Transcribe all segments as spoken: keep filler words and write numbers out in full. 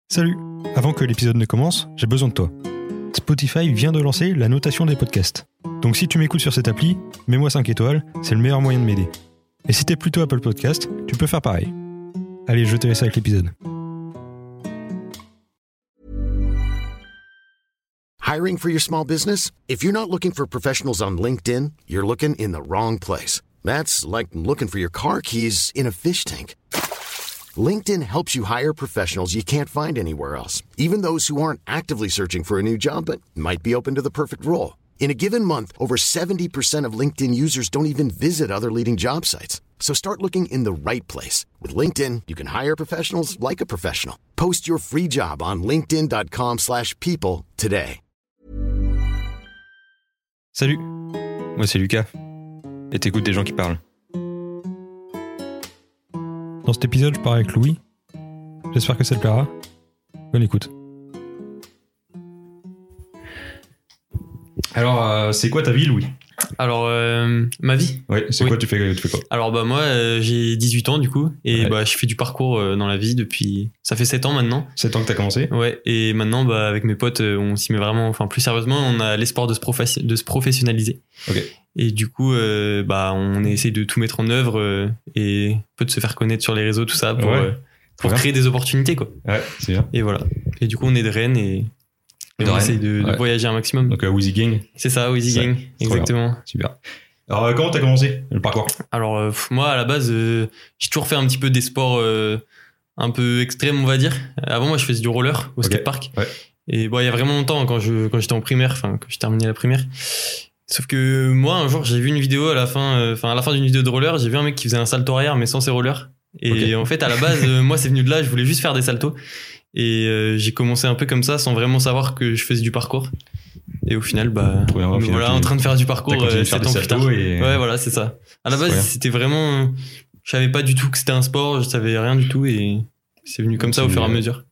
Salut! Avant que l'épisode ne commence, j'ai besoin de toi. Spotify vient de lancer la notation des podcasts. Donc si tu m'écoutes sur cette appli, mets-moi cinq étoiles, c'est le meilleur moyen de m'aider. Et si t'es plutôt Apple Podcast, tu peux faire pareil. Allez, je te laisse avec l'épisode. Hiring for your small business? If you're not looking for professionals on LinkedIn, you're looking in the wrong place. That's like looking for your car keys in a fish tank. LinkedIn helps you hire professionals you can't find anywhere else, even those who aren't actively searching for a new job but might be open to the perfect role. In a given month, over seventy percent of LinkedIn users don't even visit other leading job sites. So start looking in the right place. With LinkedIn, you can hire professionals like a professional. Post your free job on linkedin dot com slash people today. Salut, moi c'est Lucas, et t'écoutes des gens qui parlent. Dans cet épisode, je pars avec Louis. J'espère que ça te plaira. Bonne écoute. Alors, euh, c'est quoi ta vie, Louis ? Alors, euh, ma vie ? Ouais, c'est oui. quoi, tu fais, tu fais quoi ? Alors, bah, moi, euh, j'ai dix-huit ans, du coup, et ouais. bah, je fais du parcours euh, dans la vie depuis. Ça fait sept ans maintenant. sept ans que t'as commencé ? Ouais, et maintenant, bah, avec mes potes, euh, on s'y met vraiment, enfin, plus sérieusement, on a l'espoir de se, professi- de se professionnaliser. Ok. Et du coup, euh, bah, on essaie de tout mettre en œuvre euh, et un peu de se faire connaître sur les réseaux, tout ça, pour, ouais. euh, pour créer des opportunités, quoi. Ouais, c'est bien. Et voilà. Et du coup, on est de Rennes et. Et de on Rennes. essaie de, de ouais. voyager un maximum. Donc, euh, Wheezy Gang. C'est ça, Wheezy Gang. Exactement. Super. Alors, euh, comment t'as commencé le parcours ? Alors, euh, moi, à la base, euh, j'ai toujours fait un petit peu des sports euh, un peu extrêmes, on va dire. Avant, moi, je faisais du roller au okay. skatepark. Ouais. Et bon, il y a vraiment longtemps, quand, je, quand j'étais en primaire, enfin, quand j'ai terminé la primaire. Sauf que moi, un jour, j'ai vu une vidéo à la fin, enfin, euh, à la fin d'une vidéo de roller, j'ai vu un mec qui faisait un salto arrière, mais sans ses rollers. Et okay. en fait, à la base, euh, moi, c'est venu de là, je voulais juste faire des saltos. Et euh, j'ai commencé un peu comme ça, sans vraiment savoir que je faisais du parcours. Et au final, bah, ouais, me voilà tu... en train de faire du parcours euh, sept ans plus tard. Et... Ouais, voilà, c'est ça. À la base, c'est c'était vraiment, je savais pas du tout que c'était un sport, je savais rien du tout, et c'est venu comme ça au fur et à mesure.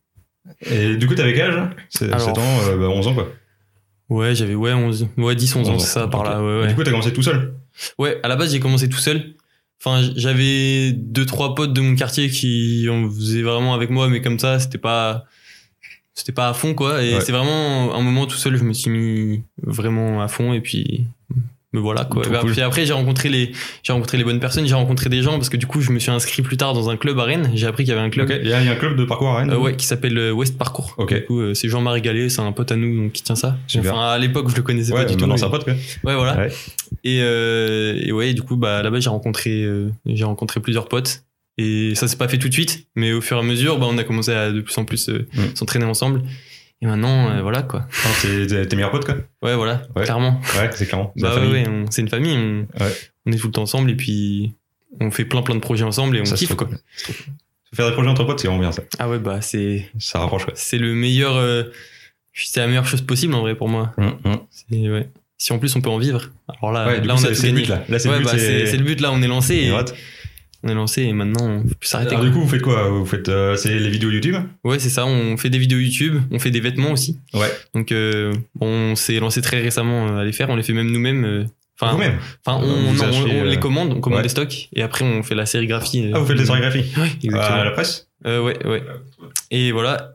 Et du coup, t'avais quel âge ? C'est Alors, sept ans, euh, bah, onze ans, quoi. Ouais, j'avais, ouais, onze, ouais, dix, onze ans, c'est ça, par là, ouais, ouais. Du coup, t'as commencé tout seul ? Ouais, à la base, j'ai commencé tout seul. Enfin, j'avais deux, trois potes de mon quartier qui en faisaient vraiment avec moi, mais comme ça, c'était pas, c'était pas à fond, quoi. Et ouais. c'est vraiment un moment tout seul, je me suis mis vraiment à fond, et puis, me voilà, quoi. Et puis après, j'ai rencontré les, j'ai rencontré les bonnes personnes, j'ai rencontré des gens, parce que du coup, je me suis inscrit plus tard dans un club à Rennes. J'ai appris qu'il y avait un club. Okay. Il y a un club de parcours à Rennes. Euh, ouais, qui s'appelle West Parcours. Okay. Du coup, euh, c'est Jean-Marie Gallet, c'est un pote à nous, donc qui tient ça. Super. Enfin, à l'époque, je le connaissais ouais, pas du tout. Non, c'est un pote, quoi. Ouais, voilà. Ouais. Et, euh, et ouais, du coup, bah, là-bas, j'ai rencontré, euh, j'ai rencontré plusieurs potes. Et ça s'est pas fait tout de suite, mais au fur et à mesure, bah, on a commencé à de plus en plus euh, mm. s'entraîner ensemble. Et maintenant, euh, voilà, quoi. Ah, t'es, t'es, t'es meilleurs potes, quoi. Ouais, voilà, ouais. clairement. Ouais, c'est clairement. C'est bah ouais, ouais on, c'est une famille. On, ouais. on est tout le temps ensemble et puis on fait plein plein de projets ensemble et on ça kiffe, quoi. Cool. Faire des projets entre potes, c'est vraiment bien, ça. Ah ouais, bah c'est... Ça rapproche, quoi. C'est le meilleur... Euh, c'est la meilleure chose possible, en vrai, pour moi. Mmh, mmh. C'est, ouais. Si en plus on peut en vivre, alors là, ouais, là coup, on c'est, a tout c'est gagné. Le but, là. Là, c'est, ouais, le but, bah, c'est... C'est, c'est le but, là, on est lancé. Et... On est lancé et maintenant on peut plus s'arrêter. Alors, quoi. Du coup, vous faites quoi ? Vous faites euh, c'est les vidéos YouTube ? Ouais, c'est ça. On fait des vidéos YouTube. On fait des vêtements aussi. Ouais. Donc, euh, on s'est lancé très récemment à les faire. On les fait même nous-mêmes. Enfin, vous-même. Enfin, on, on, achetez, on, on euh... les commande. On commande ouais. les stocks et après on fait la sérigraphie. Ah, vous faites la sérigraphie ? Ouais, exactement. À la presse ? euh, Ouais, ouais. Et voilà.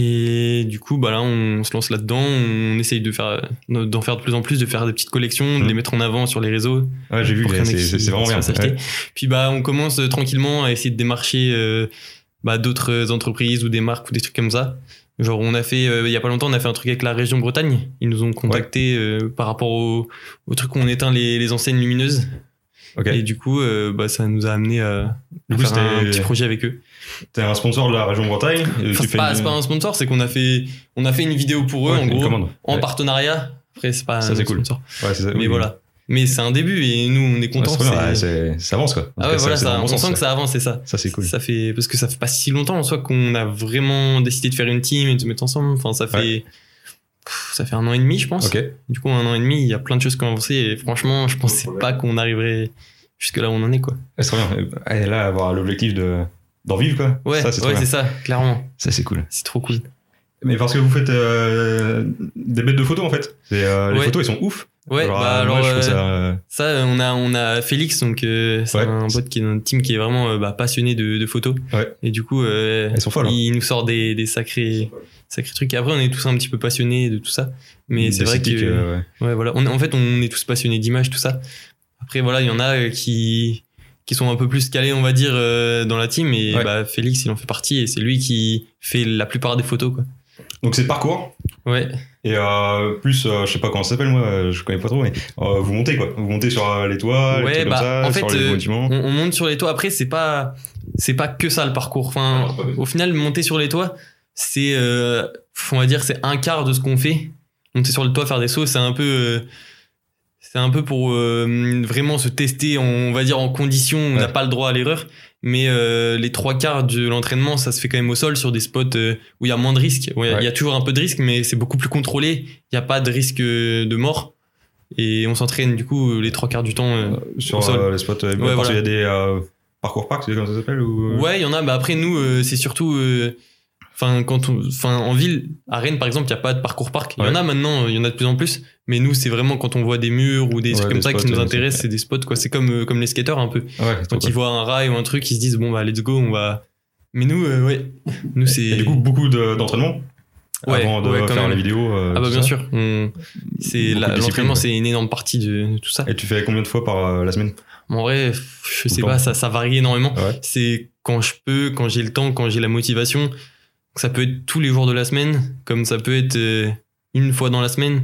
Et du coup, bah là, on se lance là-dedans. On essaye de faire, d'en faire de plus en plus, de faire des petites collections, de mmh. les mettre en avant sur les réseaux. Ouais, j'ai vu, c'est, c'est, c'est vraiment bien. Ouais. Puis bah, on commence euh, tranquillement à essayer de démarcher euh, bah, d'autres entreprises ou des marques ou des trucs comme ça. Genre, on a fait, euh, il y a pas longtemps, on a fait un truc avec la région Bretagne. Ils nous ont contactés ouais. euh, par rapport au, au truc où on éteint les, les enseignes lumineuses. Okay. Et du coup, euh, bah, ça nous a amené à, à faire un petit projet avec eux. T'es un sponsor de la région Bretagne. Enfin, c'est, pas, une... c'est pas un sponsor, c'est qu'on a fait, on a fait une vidéo pour eux, ouais, en gros, commande. en ouais. partenariat. Après, c'est pas ça, un c'est cool. sponsor. Ouais, c'est ça, mais oui, voilà. Mais c'est un début et nous, on est contents. Ouais, c'est bien, ouais, c'est, ça avance, quoi. Ah ouais, cas, voilà, ça, ça, bon on sens, sent ça. que ça avance, c'est ça. Ça, c'est cool. Ça fait, parce que ça fait pas si longtemps en soi qu'on a vraiment décidé de faire une team et de se mettre ensemble. Enfin, ça fait, ouais. pff, ça fait un an et demi, je pense. Okay. Du coup, un an et demi, il y a plein de choses qui ont avancé et franchement, je pensais pas qu'on arriverait jusque là où on en est, quoi. C'est trop bien. Et là, avoir l'objectif de, d'en vivre, quoi. Ouais, ça, c'est, ouais, c'est ça, clairement. Ça, c'est cool. C'est trop cool. Mais parce que vous faites euh, des bêtes de photos, en fait. C'est, euh, les ouais. photos, elles sont ouf. Ouais, alors, bah alors moi, je trouve euh, ça, euh, ça, on a on a Félix, donc euh, c'est Ouais. un pote qui est dans notre team qui est vraiment euh, bah, passionné de, de photos. Ouais. Et du coup, euh, Elles sont folles, hein. il nous sort des, des sacrés sacrés trucs. Et après, on est tous un petit peu passionnés de tout ça. Mais c'est vrai que d'esthétique, euh, ouais. ouais, voilà. On, en fait, on est tous passionnés d'images, tout ça. Après, voilà, il y en a euh, qui qui sont un peu plus calés, on va dire, euh, dans la team. Et Ouais. bah Félix, il en fait partie et c'est lui qui fait la plupart des photos, quoi. Donc c'est le parcours. Ouais. Et euh, plus, euh, je sais pas comment ça s'appelle, moi, euh, je connais pas trop, mais euh, vous montez quoi. Vous montez sur euh, les toits, Ouais, les trucs bah, comme ça, en fait, sur les euh, bâtiments. On, on monte sur les toits. Après, c'est pas, c'est pas que ça le parcours. Enfin, Ah, au final, monter sur les toits, c'est, euh, on va dire, c'est un quart de ce qu'on fait. Monter sur le toit, faire des sauts, c'est un peu, euh, c'est un peu pour euh, vraiment se tester, on va dire, en condition. On n'a Ouais. pas le droit à l'erreur. Mais euh, les trois quarts de l'entraînement, ça se fait quand même au sol sur des spots euh, où il y a moins de risques. Ouais, il Ouais. y a toujours un peu de risque, mais c'est beaucoup plus contrôlé. Il n'y a pas de risque euh, de mort. Et on s'entraîne du coup les trois quarts du temps. euh, Euh, sur au sol. euh, les spots, euh, Ouais, parce voilà. qu'il y a des euh, parcours parcs, c'est comme ça s'appelle ou... Ouais, il y en a. Bah après, nous, euh, c'est surtout. Enfin, quand on, enfin, en ville, à Rennes, par exemple, il n'y a pas de parcours parc. Il y en Ouais. a maintenant, il y en a de plus en plus. Mais nous, c'est vraiment quand on voit des murs ou des Ouais, trucs comme des ça qui spots, nous euh, intéressent, c'est- c'est des spots, quoi. C'est comme, euh, comme les skateurs un peu. Ouais, Quand ils voient un rail ou un truc, ils se disent, bon, bah, let's go, on va. Mais nous, euh, ouais. Nous, c'est. Et du coup, beaucoup de- d'entraînement Ouais, avant de ouais, quand faire même. les vidéos. euh, Ah bah tout bien ça. sûr. On- C'est Beaucoup la- de discipline, l'entraînement, ouais. c'est une énorme partie de, de tout ça. Et tu fais combien de fois par euh, la semaine? En vrai, pff, je Tout sais le pas, temps. ça, ça varie énormément. Ouais. C'est quand je peux, quand j'ai le temps, quand j'ai la motivation. Ça peut être tous les jours de la semaine, comme ça peut être euh, une fois dans la semaine.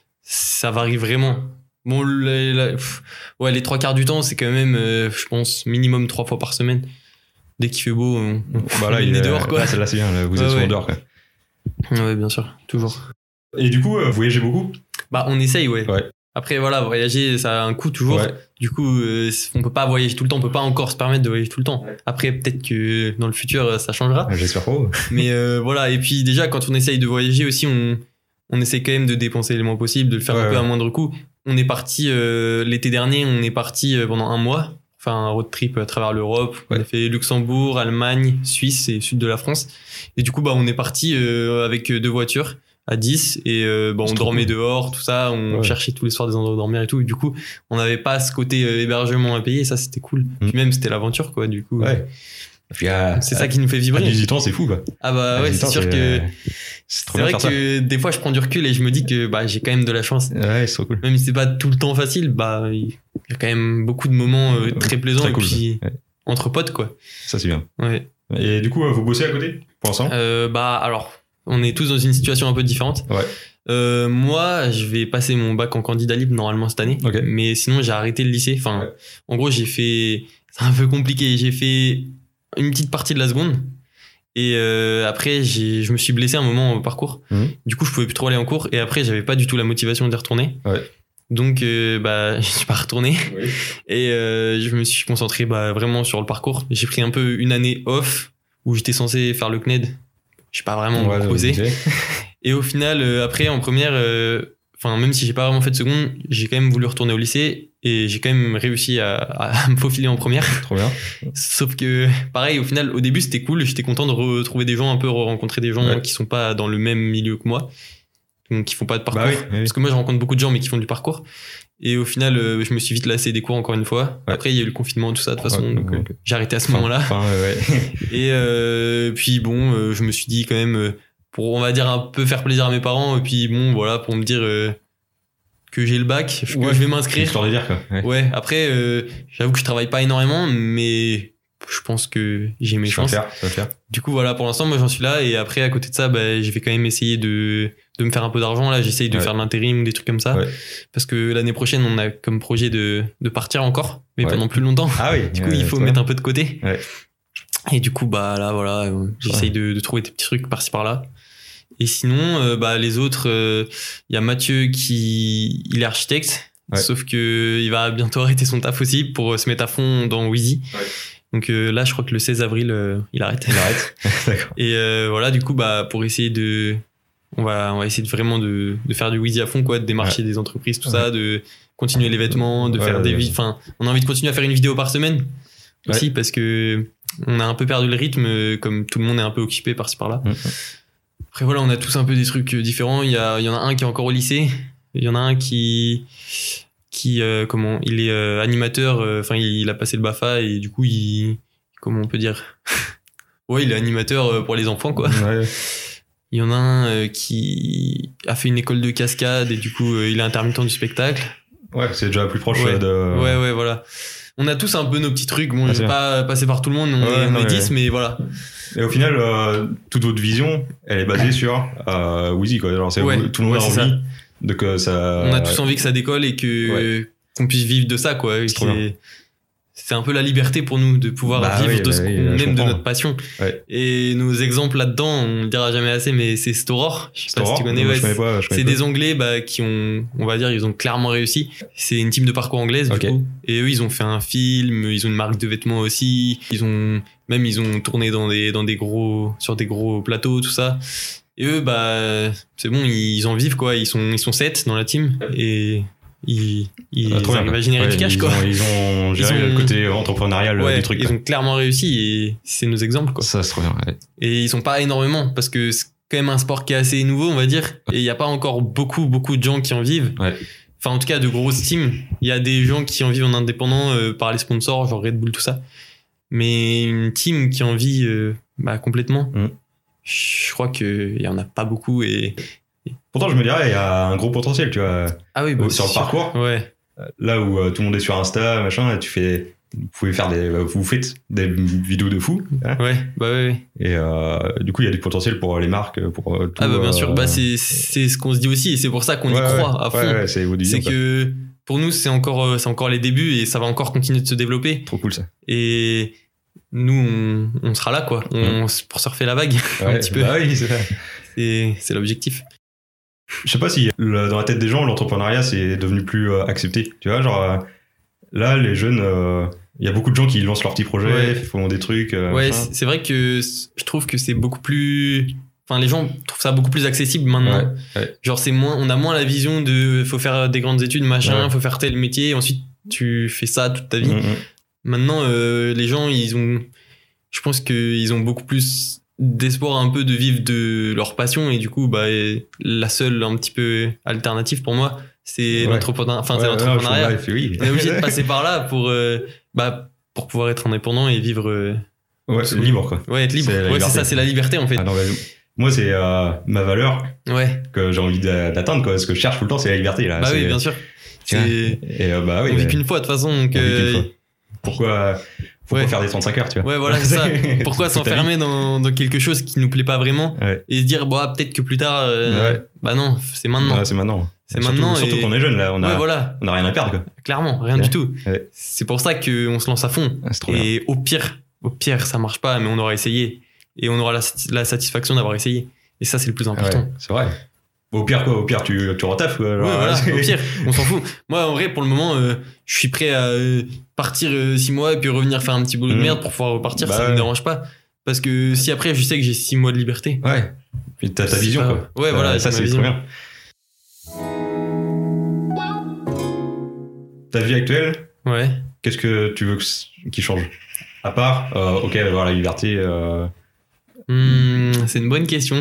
Ça varie vraiment. Bon, la- la- pff, ouais, les trois quarts du temps, c'est quand même, euh, je pense, minimum trois fois par semaine. Dès qu'il fait beau, on, on, Bah là, on il est est dehors, quoi. Là, c'est là, c'est bien. Là, vous Ouais, êtes souvent ouais. dehors. Quoi. Ouais, bien sûr, toujours. Et du coup, euh, vous voyagez beaucoup? Bah, on essaye, ouais. Ouais. Après, voilà, voyager, ça a un coût toujours. Ouais. Du coup, euh, on peut pas voyager tout le temps, on peut pas encore se permettre de voyager tout le temps. Après, peut-être que dans le futur, euh, ça changera. J'espère pas. Mais euh, voilà, et puis déjà, quand on essaye de voyager aussi, on, on essaie quand même de dépenser le moins possible, de le faire Ouais, un peu ouais. à moindre coût. On est parti, euh, l'été dernier, on est parti euh, pendant un mois, faire un road trip à travers l'Europe. Ouais. On a fait Luxembourg, Allemagne, Suisse et sud de la France. Et du coup, bah, on est parti euh, avec deux voitures à dix et euh, bah, on C'est trop dormait cool. dehors, tout ça, on Ouais. cherchait tous les soirs des endroits où dormir et tout. Et du coup, on n'avait pas ce côté euh, hébergement à payer, et ça c'était cool. Mm. Puis même c'était l'aventure quoi, du coup. Ouais. Et puis, euh, C'est ça qui nous fait vibrer. à dix-huit ans, c'est fou, quoi. Ah bah À ouais, dix-huit c'est ans, sûr que euh, C'est trop c'est bien vrai de faire que des fois je prends du recul et je me dis que bah j'ai quand même de la chance. ça. Ouais, c'est trop cool. Même si c'est pas tout le temps facile, bah il y a quand même beaucoup de moments euh, très plaisants Très et cool, puis ouais. entre potes quoi. Ça, c'est bien. Ouais. Et du coup, euh, vous bossez à côté pour l'instant? Euh, bah alors, on est tous dans une situation un peu différente. Ouais. Euh, moi, je vais passer mon bac en candidat libre normalement cette année. Ok. Mais sinon, j'ai arrêté le lycée. Enfin, Ouais. en gros, j'ai fait. C'est un peu compliqué. J'ai fait une petite partie de la seconde. Et euh, après, j'ai, je me suis blessé un moment au parcours. Mhm. Du coup, je pouvais plus trop aller en cours. Et après, j'avais pas du tout la motivation d'y retourner. Ouais. Donc, euh, bah, je suis pas retourné. Oui. Et euh, je me suis concentré bah, vraiment sur le parcours. J'ai pris un peu une année off où j'étais censé faire le C N E D. Je pas vraiment Ouais, posé. ok. Et au final, euh, après, en première, euh, enfin, même si j'ai pas vraiment fait de seconde, j'ai quand même voulu retourner au lycée et j'ai quand même réussi à, à me faufiler en première. Trop bien. Sauf que, pareil, au final, au début, c'était cool. J'étais content de retrouver des gens, un peu rencontrer des gens Ouais. qui sont pas dans le même milieu que moi. Donc, qui font pas de parcours. Bah oui, oui. Parce que moi, je rencontre beaucoup de gens, mais qui font du parcours. Et au final, euh, je me suis vite lassé des cours encore une fois. Ouais. Après, il y a eu le confinement, tout ça, de toute façon. Ouais, donc, ouais, euh, ok. j'ai arrêté à ce Enfin, moment-là. enfin, ouais, ouais. Et euh, puis bon, euh, je me suis dit quand même, euh, pour on va dire un peu faire plaisir à mes parents, et puis bon, voilà, pour me dire euh, que j'ai le bac, que Ouais. je vais m'inscrire. Histoire de dire, quoi. Ouais. Ouais, après, euh, j'avoue que je travaille pas énormément, mais je pense que j'ai mes Ça va chances. faire, ça va faire. Du coup, voilà, pour l'instant, moi j'en suis là, et après, à côté de ça, bah, je vais quand même essayer de, de me faire un peu d'argent. Là, j'essaye de Ouais. faire de l'intérim ou des trucs comme ça. Ouais. Parce que l'année prochaine, on a comme projet de, de partir encore, mais Ouais. pendant plus longtemps. Ah oui. Du coup, il faut mettre un peu de côté. Ouais. Et du coup, bah là, voilà, euh, j'essaye de, de trouver des petits trucs par-ci par-là. Et sinon, euh, bah les autres, il y a Mathieu qui, il est architecte, Ouais. sauf que il va bientôt arrêter son taf aussi pour se mettre à fond dans Wheezy. Ouais. Donc euh, là, je crois que le seize avril, euh, il arrête. Il arrête. D'accord. Et euh, voilà, du coup, bah pour essayer de, on va, on va essayer de vraiment de, de faire du Wheezy à fond, quoi, de démarcher des entreprises, tout Ouais. ça, de continuer les vêtements, de Ouais, faire ouais, des ouais. vies. Enfin, on a envie de continuer à faire une vidéo par semaine aussi Ouais. parce que on a un peu perdu le rythme, euh, comme tout le monde est un peu occupé par-ci par-là. Mhm. Après voilà, on a tous un peu des trucs différents. Il y, a, il y en a un qui est encore au lycée. Il y en a un qui, qui, euh, comment, il est euh, animateur. Enfin, euh, il, il a passé le BAFA et du coup, il, comment on peut dire, ouais, il est animateur pour les enfants, quoi. Ouais. Il y en a un euh, qui a fait une école de cascade et du coup, euh, il est intermittent du spectacle. Ouais, c'est déjà plus proche ouais. de. Ouais, ouais, voilà. On a tous un peu nos petits trucs. Bon, ah, je vais pas passer par tout le monde, on ouais, est, non, on est dix, mais... mais voilà. Et au final, euh, toute votre vision, elle est basée sur euh, Wheezy, quoi. Genre, c'est ouais, tout le monde ouais, a envie de que ça. On a tous envie que ça décolle et que ouais. qu'on puisse vivre de ça, quoi. C'est, c'est, c'est un peu la liberté pour nous de pouvoir bah vivre oui, de bah ce oui, qu'on aime, de notre passion. Ouais. Et nos exemples là-dedans, on le dira jamais assez, mais c'est Storor. Je sais Storor, pas si tu connais. Ouais, c'est pas, c'est des Anglais bah, qui ont, on va dire, ils ont clairement réussi. C'est une team de parcours anglaise, okay. du coup. Et eux, ils ont fait un film, ils ont une marque de vêtements aussi. Ils ont, même, ils ont tourné dans des, dans des gros, sur des gros plateaux, tout ça. Et eux, bah, c'est bon, ils en vivent, quoi. Ils sont, ils sont sept dans la team. Et, Ils, ils ah, arrivent à générer ouais, du cash, ils quoi. Ont, ils ont géré ils ont, le côté entrepreneurial ouais, du truc. Ils quoi. ont clairement réussi et c'est nos exemples, quoi. Ça, c'est trop bien, ouais. Et ils sont pas énormément parce que c'est quand même un sport qui est assez nouveau, on va dire. Et il y a pas encore beaucoup, beaucoup de gens qui en vivent. Ouais. Enfin, en tout cas, de grosses teams. Il y a des gens qui en vivent en indépendant euh, par les sponsors, genre Red Bull, tout ça. Mais une team qui en vit euh, bah, complètement, mm. je crois qu'il y en a pas beaucoup et. Pourtant, je me dirais, il y a un gros potentiel, tu vois. Ah oui, bah, sur le sûr. parcours. Ouais. Là où euh, tout le monde est sur Insta, machin, et tu fais, vous pouvez faire des, vous faites des vidéos de fou. Hein. Ouais, bah ouais, ouais. Et euh, du coup, il y a du potentiel pour les marques, pour tout. Ah bah bien euh, sûr. Bah c'est, c'est ce qu'on se dit aussi, et c'est pour ça qu'on ouais, y croit ouais, à fond. Ouais, ouais, c'est c'est que pour nous, c'est encore, c'est encore les débuts et ça va encore continuer de se développer. Trop cool ça. Et nous, on, on sera là, quoi. On, mmh. pour surfer la vague ouais, un petit peu. Bah oui, c'est ça. C'est, c'est l'objectif. Je sais pas si le, dans la tête des gens, l'entrepreneuriat c'est devenu plus euh, accepté. Tu vois, genre euh, là, les jeunes, il euh, y a beaucoup de gens qui lancent leurs petits projets, ouais. font des trucs. Euh, ouais, c'est, c'est vrai que je trouve que c'est beaucoup plus. Enfin, les gens trouvent ça beaucoup plus accessible maintenant. Ouais, ouais. Genre, c'est moins, on a moins la vision de faut faire des grandes études, machin, ouais. faut faire tel métier, et ensuite tu fais ça toute ta vie. Mm-hmm. Maintenant, euh, les gens, ils ont, je pense qu'ils ont beaucoup plus d'espoir un peu de vivre de leur passion et du coup bah la seule un petit peu alternative pour moi c'est ouais. l'entrepreneuriat enfin ouais, c'est l'entrepreneuriat ouais, oui. on est obligé de passer par là pour euh, bah pour pouvoir être indépendant et vivre euh, ouais c'est libre quoi ouais être libre c'est ouais c'est ça c'est la liberté en fait. Ah non, bah, moi c'est euh, ma valeur ouais que j'ai envie d'atteindre quoi ce que je cherche tout le temps c'est la liberté là bah c'est... oui bien sûr c'est... et euh, bah oui on vit mais... qu'une fois de toute façon donc euh... pourquoi Faut ouais. pas faire des trente-cinq heures, tu vois. Ouais, voilà, c'est ça. Pourquoi s'enfermer dans, dans quelque chose qui nous plaît pas vraiment ouais. et se dire, bon, ah, peut-être que plus tard, euh, ouais. bah non, c'est maintenant. Ouais, c'est maintenant. C'est surtout, maintenant. Surtout et... qu'on est jeune, là. On a, ouais, voilà. on a rien à perdre, quoi. Clairement, rien ouais. du tout. Ouais. C'est pour ça qu'on se lance à fond. Ah, c'est trop et bien. au pire, au pire, ça marche pas, mais on aura essayé. Et on aura la, la satisfaction d'avoir essayé. Et ça, c'est le plus important. Ouais, c'est vrai. Au pire, quoi, au pire, tu, tu retaffes, quoi. Ouais, voilà, au pire, on s'en fout. Moi, en vrai, pour le moment, euh, je suis prêt à euh, partir euh, six mois et puis revenir faire un petit boulot mmh. de merde pour pouvoir repartir, bah, ça ouais. me dérange pas. Parce que si après, je sais que j'ai six mois de liberté. Ouais. Puis t'as ta vision, pas... quoi. Ouais, voilà, euh, ça, c'est trop bien. Ta vie actuelle, ouais. Qu'est-ce que tu veux qu'il change? À part, euh, ok, avoir la liberté. Euh... Mmh, c'est une bonne question.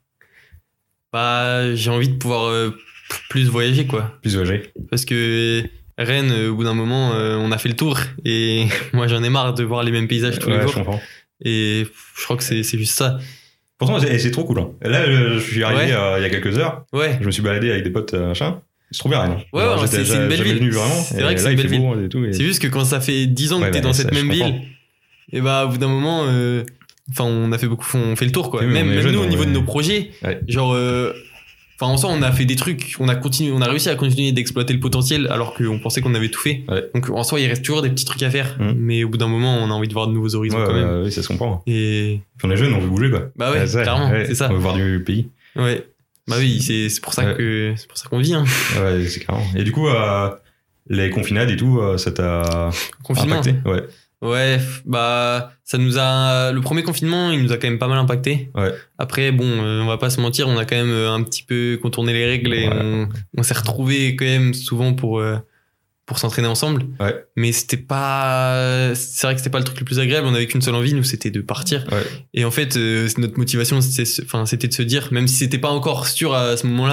Bah, j'ai envie de pouvoir euh, plus voyager, quoi. Plus voyager. Parce que Rennes, euh, au bout d'un moment, euh, on a fait le tour. Et moi, j'en ai marre de voir les mêmes paysages tous ouais, les jours. Je comprends. Et je crois que c'est, c'est juste ça. Pourtant, c'est, c'est trop cool. Hein. Là, je suis arrivé ouais. euh, il y a quelques heures. Ouais. Je me suis baladé avec des potes, euh, machin. C'est trop bien, Rennes. Ouais, ouais c'est, c'est une belle ville. Venu, vraiment. C'est vrai que c'est une belle ville. Et tout, et... C'est juste que quand ça fait dix ans que ouais, t'es bah, dans ça, cette même ville, et bah, au bout d'un moment, euh, enfin, on a fait beaucoup, on fait le tour, quoi. Oui, même même jeune, nous, au niveau est... de nos projets, ouais. genre, euh, enfin, en soi, on a fait des trucs, on a continué, on a réussi à continuer d'exploiter le potentiel alors qu'on pensait qu'on avait tout fait. Ouais. Donc, en soi, il reste toujours des petits trucs à faire. Mmh. Mais au bout d'un moment, on a envie de voir de nouveaux horizons ouais, quand même. Euh, oui, ça se comprend. Et. Puis on est jeunes, on veut bouger, quoi. Bah ouais, ouais clairement, ouais, c'est ça. On veut voir du pays. Ouais. Bah oui, c'est, c'est pour ça ouais. que, c'est pour ça qu'on vit, hein. Ouais, c'est clairement. Et du coup, euh, les confinades et tout, ça t'a Confinement. impacté? Ouais. Ouais, bah, ça nous a, le premier confinement, il nous a quand même pas mal impacté. Ouais. Après, bon, euh, on va pas se mentir, on a quand même un petit peu contourné les règles et ouais. on, on s'est retrouvés quand même souvent pour, euh, pour s'entraîner ensemble. Ouais. Mais c'était pas, c'est vrai que c'était pas le truc le plus agréable. On avait qu'une seule envie, nous, c'était de partir. Ouais. Et en fait, euh, notre motivation, c'était, enfin, c'était de se dire, même si c'était pas encore sûr à ce moment-là,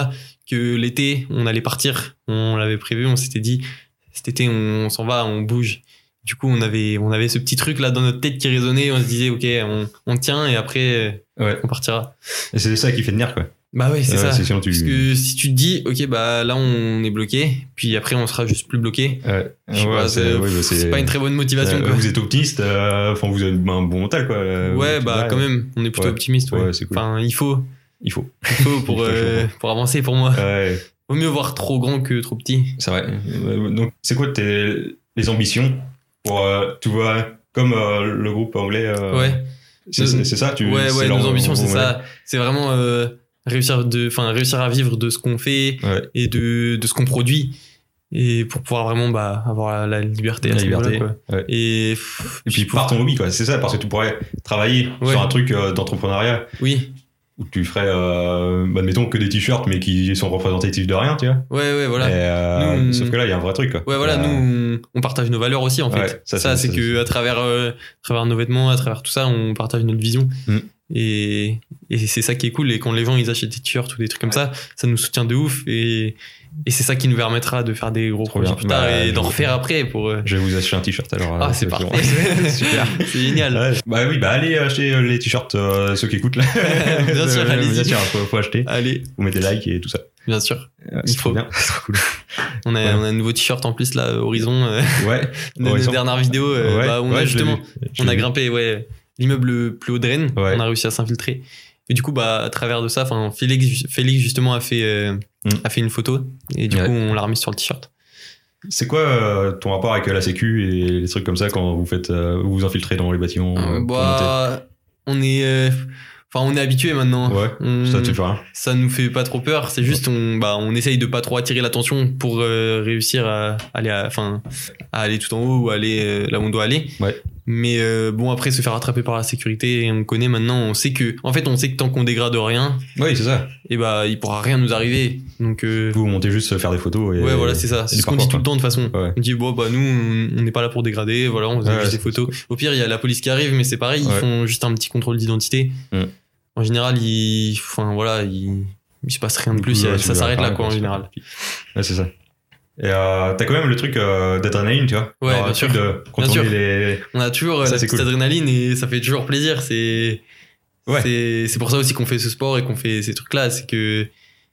que l'été, on allait partir. On l'avait prévu, on s'était dit, cet été, on, on s'en va, on bouge. Du coup, on avait, on avait ce petit truc là dans notre tête qui résonnait. On se disait, ok, on, on tient et après, ouais. on partira. Et c'est ça qui fait tenir, quoi. Bah ouais, c'est euh, ça. C'est tu... Parce que si tu te dis, ok, bah là, on est bloqué, puis après, on sera juste plus bloqué. Ouais. Je sais ouais, pas, c'est, c'est, ouais, bah, c'est... c'est pas une très bonne motivation, euh, quoi. Vous êtes optimiste, enfin, euh, vous avez un bon mental, quoi. Ouais, bah, quand même, on est plutôt ouais. optimiste, ouais. ouais c'est cool. Enfin, il faut. Il faut. Il faut pour, euh, pour avancer, pour moi. Ouais. Vaut mieux voir trop grand que trop petit. C'est vrai. Donc, c'est quoi tes, les ambitions pour, euh, tu vois, comme euh, le groupe anglais euh, Ouais. C'est, c'est, c'est ça tu, Ouais, c'est ouais, leur, nos ambitions, c'est ouais. ça. C'est vraiment euh, réussir, de, enfin, réussir à vivre de ce qu'on fait ouais. et de, de ce qu'on produit. Et pour pouvoir vraiment bah, avoir la, la liberté à la ce liberté. niveau-là, quoi. Ouais. Et, et puis, par ton hobby, quoi. C'est ça, parce que tu pourrais travailler ouais. sur un truc euh, d'entrepreneuriat. Oui. Où tu ferais, euh, bah, admettons, que des t-shirts, mais qui sont représentatifs de rien, tu vois. Ouais, ouais, voilà. Et, euh, nous, sauf que là, il y a un vrai truc, quoi. Ouais, voilà, euh... nous, on partage nos valeurs aussi, en fait. Ouais, ça, ça c'est, c'est ça, que c'est... à travers, euh, à travers nos vêtements, à travers tout ça, on partage notre vision. Mm. Et, et c'est ça qui est cool. Et quand les gens, ils achètent des t-shirts ou des trucs comme ça, ça nous soutient de ouf. Et, et c'est ça qui nous permettra de faire des gros trop projets bien. plus tard bah, et d'en refaire après pour. Euh... Je vais vous acheter un t-shirt alors. Ah, c'est parfait. Super. C'est génial. Ouais. Bah oui, bah allez acheter les t-shirts, euh, ceux qui écoutent là. Bien sûr, allez-y. Bien sûr, faut, faut acheter. Allez. Vous mettez like et tout ça. Bien sûr. Euh, c'est trop bien. C'est trop cool. On a, ouais. on a un nouveau t-shirt en plus là, Horizon. Euh, ouais. de nos dernières vidéos. Euh, ouais. bah, on ouais, a justement, on a grimpé, ouais, l'immeuble le plus haut de Rennes. Ouais. On a réussi à s'infiltrer. Et du coup, bah, à travers de ça, enfin, Félix, Félix justement a fait, euh, mm. a fait une photo et du ouais. coup, on l'a remis sur le t-shirt. C'est quoi euh, ton rapport avec la sécu et les trucs comme ça quand vous faites, euh, vous vous infiltrez dans les bâtiments euh, Bah, on est, euh, enfin, on est habitué maintenant. Ouais. On, ça te fait rien. Ça nous fait pas trop peur. C'est juste, on, bah, on essaye de pas trop attirer l'attention pour euh, réussir à aller, enfin, à, à aller tout en haut ou aller euh, là où on doit aller. Ouais. Mais euh, bon, après se faire attraper par la sécurité, on connaît maintenant, on sait que, en fait, on sait que tant qu'on dégrade rien, oui, c'est ça. Et bah, il pourra rien nous arriver. Donc euh... vous montez juste faire des photos. Et ouais, voilà, c'est ça. C'est ce qu'on dit tout le temps de toute façon. Ouais. On dit bon bah nous, on n'est pas là pour dégrader, voilà, on fait ouais, juste des photos. Cool. Au pire, il y a la police qui arrive, mais c'est pareil, ouais. ils font juste un petit contrôle d'identité. Mm. En général, ils, enfin voilà, il, il se passe rien de plus, ouais, ça s'arrête là quoi en général. Ouais, c'est ça. Et euh, t'as quand même le truc euh, d'adrénaline, tu vois. Ouais, bien sûr. De contourner les... On a toujours ça, la petite cool. adrénaline et ça fait toujours plaisir. C'est, ouais. c'est, c'est pour ça aussi qu'on fait ce sport et qu'on fait ces trucs-là. C'est que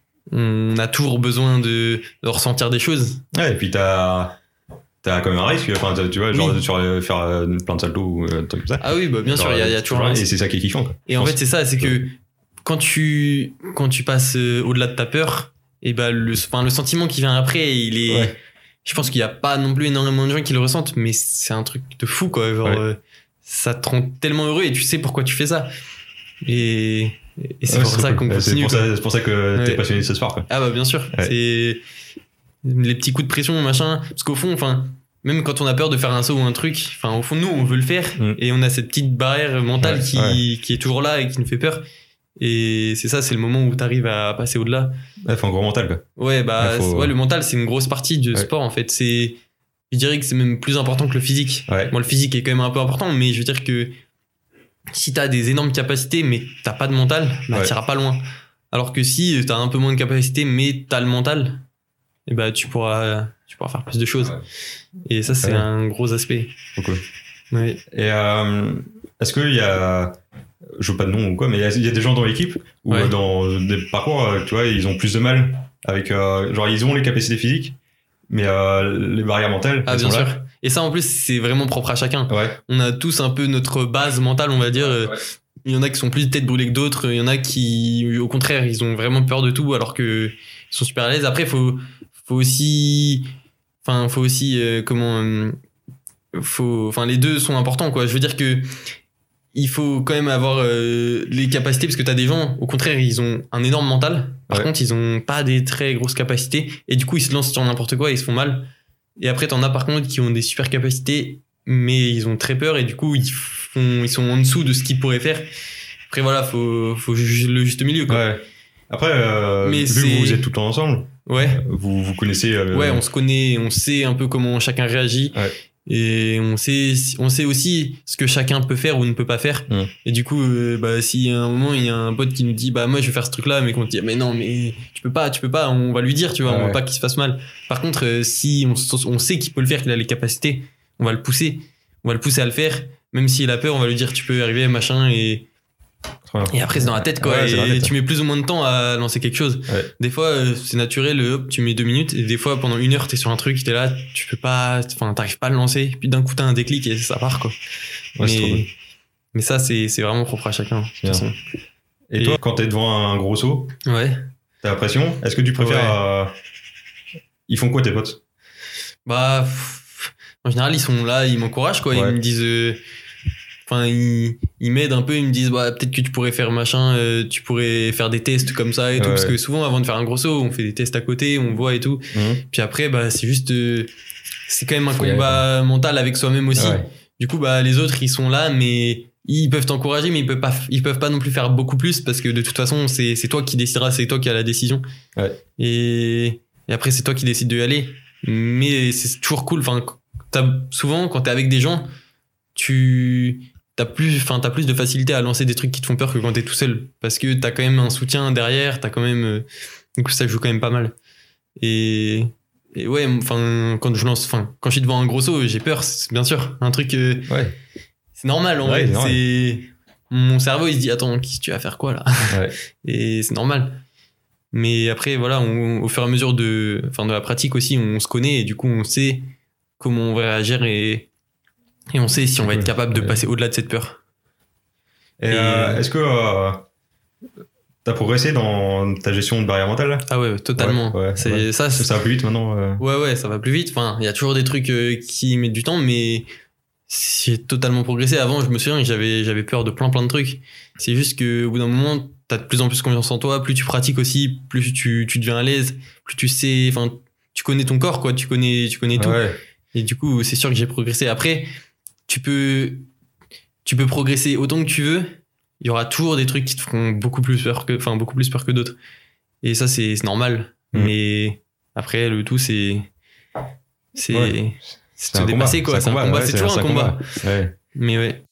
on a toujours besoin de, de ressentir des choses. Ouais, et puis t'as, t'as quand même un risque. Enfin, tu vois, genre oui. sur faire plein de saltos ou un truc comme ça. Ah oui, bah bien genre, sûr, il y a, y a toujours un risque. Et c'est ça qui est kiffant, quoi. Et en fait, c'est ça, c'est que quand tu, quand tu passes au-delà de ta peur, et bah le, enfin, le sentiment qui vient après, il est, ouais. je pense qu'il y a pas non plus énormément de gens qui le ressentent, mais c'est un truc de fou, quoi. Genre, ouais. euh, ça te rend tellement heureux et tu sais pourquoi tu fais ça. Et, et c'est ouais, pour c'est ça cool. qu'on continue. C'est pour ça, c'est pour ça que ouais. t'es passionné de ce sport, quoi. Ah bah bien sûr. Ouais. C'est les petits coups de pression, machin. Parce qu'au fond, enfin, même quand on a peur de faire un saut ou un truc, enfin, au fond, nous, on veut le faire mm. et on a cette petite barrière mentale ouais. qui, ouais. qui est toujours là et qui nous fait peur. Et c'est ça, c'est le moment où t'arrives à passer au-delà. Ouais, faut un gros mental, quoi. Ouais, bah, faut... ouais, le mental, c'est une grosse partie du ouais. sport, en fait. C'est, je dirais que c'est même plus important que le physique. Ouais. Bon, le physique est quand même un peu important, mais je veux dire que si t'as des énormes capacités, mais t'as pas de mental, bah, ouais. t'iras pas loin. Alors que si t'as un peu moins de capacités, mais t'as le mental, et bah, tu pourras, tu pourras faire plus de choses. Ouais. Et ça, c'est ouais. un gros aspect. Trop cool. Ouais. Et, euh, est-ce qu'il y a, je veux pas de nom ou quoi, mais il y, y a des gens dans l'équipe ou ouais. dans des parcours, tu vois, ils ont plus de mal avec, euh, genre, ils ont les capacités physiques, mais euh, les barrières mentales. Ah, bien sont sûr. Là. Et ça, en plus, c'est vraiment propre à chacun. Ouais. On a tous un peu notre base mentale, on va dire. Ouais. Il y en a qui sont plus tête brûlée que d'autres. Il y en a qui, au contraire, ils ont vraiment peur de tout, alors que ils sont super à l'aise. Après, faut, faut aussi, enfin, faut aussi, euh, comment, euh, faut, enfin, les deux sont importants, quoi. Je veux dire que il faut quand même avoir euh, les capacités, parce que t'as des gens, au contraire, ils ont un énorme mental. Par ouais. contre, ils ont pas des très grosses capacités. Et du coup, ils se lancent sur n'importe quoi et ils se font mal. Et après, t'en as par contre qui ont des super capacités, mais ils ont très peur et du coup, ils font, ils sont en dessous de ce qu'ils pourraient faire. Après, voilà, faut, faut juger le juste milieu, quoi. Ouais. Après, euh, mais vu c'est... que vous êtes tout le temps ensemble, ouais. vous, vous connaissez. Euh, ouais, on se connaît, on sait un peu comment chacun réagit. Ouais. Et on sait, on sait aussi ce que chacun peut faire ou ne peut pas faire. Mmh. Et du coup, euh, bah, si à un moment il y a un pote qui nous dit, bah, moi je vais faire ce truc-là, mais qu'on te dit, mais non, mais tu peux pas, tu peux pas, on va lui dire, tu vois, Ouais. on va pas qu'il se fasse mal. Par contre, euh, si on, on sait qu'il peut le faire, qu'il a les capacités, on va le pousser. On va le pousser à le faire. Même s'il a peur, on va lui dire, tu peux y arriver, machin, et, et après c'est dans la tête, quoi. Ouais, c'est et dans la tête. tu mets plus ou moins de temps à lancer quelque chose. Ouais. Des fois, euh, c'est naturel, hop, tu mets deux minutes, et des fois, pendant une heure, t'es sur un truc, t'es là, tu peux pas, enfin, t'arrives pas à le lancer, puis d'un coup, t'as un déclic et ça part, quoi. Ouais, c'est trop mais, cool. mais ça, c'est, c'est vraiment propre à chacun, de toute Bien. façon. Et, Et- toi, quand t'es devant un gros saut, Ouais. t'as la pression. Est-ce que tu préfères... Ouais. euh, Ils font quoi tes potes? Bah, pff, en général, ils sont là, ils m'encouragent, quoi. Ouais. Ils me disent, euh, enfin, ils, ils m'aident un peu, ils me disent, bah, peut-être que tu pourrais faire machin, euh, tu pourrais faire des tests comme ça et tout. Ouais. Parce que souvent, avant de faire un gros saut, on fait des tests à côté, on voit et tout. Mmh. Puis après, bah, c'est juste, euh, c'est quand même un Faut y combat mental avec soi-même aussi. Ouais. Du coup, bah, les autres, ils sont là, mais ils peuvent t'encourager, mais ils peuvent pas, ils peuvent pas non plus faire beaucoup plus parce que de toute façon, c'est, c'est toi qui décideras, c'est toi qui as la décision. Ouais. Et, et après, c'est toi qui décides d'y aller. Mais c'est toujours cool. Enfin, t'as, souvent, quand t'es avec des gens, tu, t'as plus, enfin, t'as plus de facilité à lancer des trucs qui te font peur que quand t'es tout seul. Parce que t'as quand même un soutien derrière, t'as quand même, euh, du coup, ça joue quand même pas mal. Et, et ouais, enfin, quand je lance, enfin, quand je suis devant un gros saut, j'ai peur, c'est bien sûr. Un truc, euh, Ouais. c'est normal, en Ouais, vrai. c'est normal. C'est, mon cerveau, il se dit, attends, qu'est-ce que tu vas faire quoi, là? Ouais. Et c'est normal. Mais après, voilà, on, au fur et à mesure de, enfin, de la pratique aussi, on se connaît et du coup, on sait comment on va réagir et, et on sait si on va être capable de Ouais. passer au-delà de cette peur. Et, Et- euh, est-ce que euh, t'as progressé dans ta gestion de barrière mentale là? Ah ouais, totalement. Ouais, ouais, c'est ouais. ça. c'est- Ça va plus vite maintenant. euh. Ouais, ouais, ça va plus vite. Enfin, il y a toujours des trucs euh, qui mettent du temps, mais j'ai totalement progressé. Avant, je me souviens que j'avais, j'avais peur de plein, plein de trucs. C'est juste que au bout d'un moment, t'as de plus en plus confiance en toi. Plus tu pratiques aussi, plus tu, tu deviens à l'aise. Plus tu sais, enfin, tu connais ton corps, quoi. Tu connais, tu connais tout. Ouais. Et du coup, c'est sûr que j'ai progressé. Après, tu peux, tu peux progresser autant que tu veux. Il y aura toujours des trucs qui te feront beaucoup plus peur que, enfin, beaucoup plus peur que d'autres. Et ça, c'est, c'est normal. Mhm. Mais après, le tout, c'est, c'est, Ouais. c'est se dépasser, quoi. C'est un combat. ouais, C'est toujours un combat. Ouais. Mais ouais.